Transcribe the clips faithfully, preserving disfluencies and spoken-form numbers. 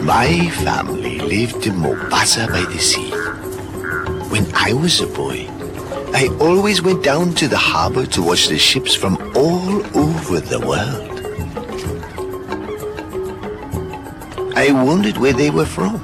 My family lived in Mombasa by the sea. When I was a boy, I always went down to the harbor to watch the ships from all over the world. I wondered where they were from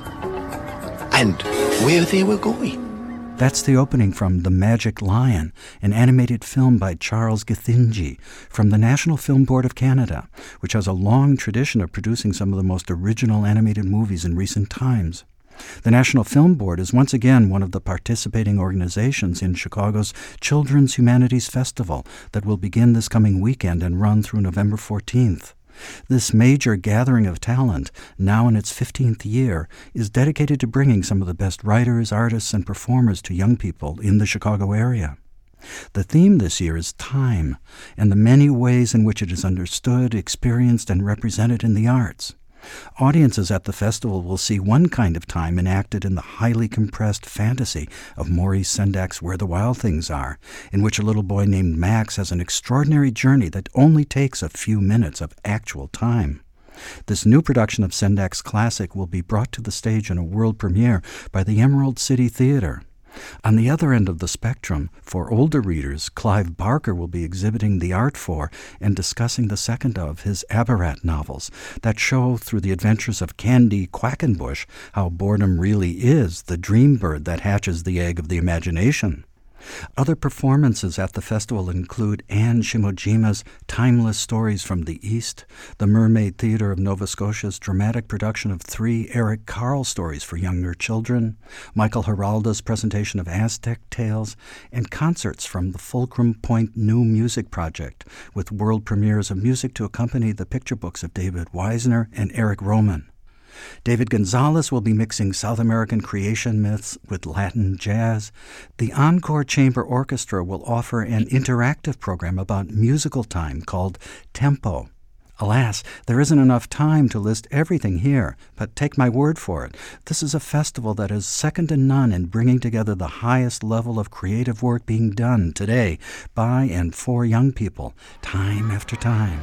and where they were going. That's the opening from The Magic Lion, an animated film by Charles Githinji from the National Film Board of Canada, which has a long tradition of producing some of the most original animated movies in recent times. The National Film Board is once again one of the participating organizations in Chicago's Children's Humanities Festival that will begin this coming weekend and run through November fourteenth. This major gathering of talent, now in its fifteenth year, is dedicated to bringing some of the best writers, artists, and performers to young people in the Chicago area. The theme this year is time, and the many ways in which it is understood, experienced, and represented in the arts. Audiences at the festival will see one kind of time enacted in the highly compressed fantasy of Maurice Sendak's Where the Wild Things Are, in which a little boy named Max has an extraordinary journey that only takes a few minutes of actual time. This new production of Sendak's classic will be brought to the stage in a world premiere by the Emerald City Theater. On the other end of the spectrum, for older readers, Clive Barker will be exhibiting The Art For and discussing the second of his Abarat novels that show through the adventures of Candy Quackenbush how boredom really is the dream bird that hatches the egg of the imagination. Other performances at the festival include Anne Shimojima's Timeless Stories from the East, the Mermaid Theatre of Nova Scotia's dramatic production of three Eric Carle stories for younger children, Michael Giralda's presentation of Aztec tales, and concerts from the Fulcrum Point New Music Project, with world premieres of music to accompany the picture books of David Weisner and Eric Roman. David Gonzalez will be mixing South American creation myths with Latin jazz. The Encore Chamber Orchestra will offer an interactive program about musical time called Tempo. Alas, there isn't enough time to list everything here, but take my word for it. This is a festival that is second to none in bringing together the highest level of creative work being done today by and for young people, time after time.